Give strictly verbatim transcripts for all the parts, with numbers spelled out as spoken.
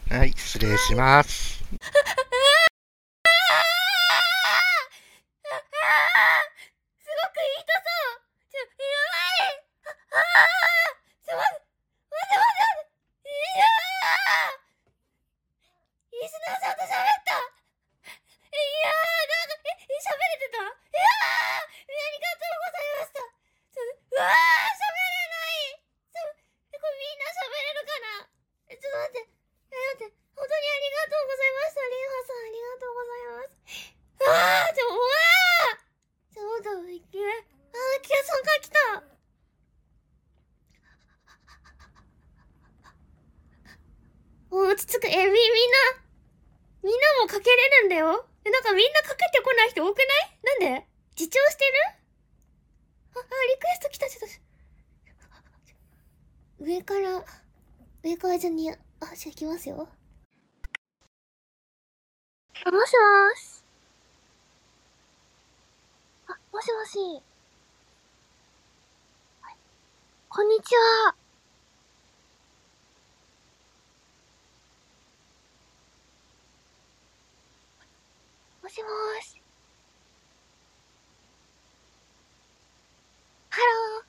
はい、失礼します。 すごく痛そう。ちょ、やばい。ああ、ちょ、待って、待って待って。いやー。リスナーさんと喋った。いやー、なんか、え、喋れてた。いやー、ありがとうございました。ちょ、うわー、喋れない。ちょ、これみんな喋れるかな。え、ちょっと待って。え、待って。本当にありがとうございました。リンハさん、ありがとうございます。あー、ちょ、うわー。ちょっと、いけ。あー、キヤさんが来た。お、落ち着く。え、み、みんな、みんなもかけれるんだよ。え、なんかみんなかけてこない人多くない？なんで？自重してる？あ、あ、リクエスト来た。ちょっと。上から、上から順に、あ、じゃあ行きますよ。あ、もしもーし。あ、もしもし。こんにちは。もしもーし。ハロー。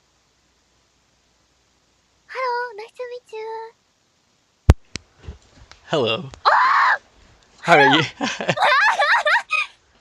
ハロー、ナイスミーチュー。 Hello. あー How are you?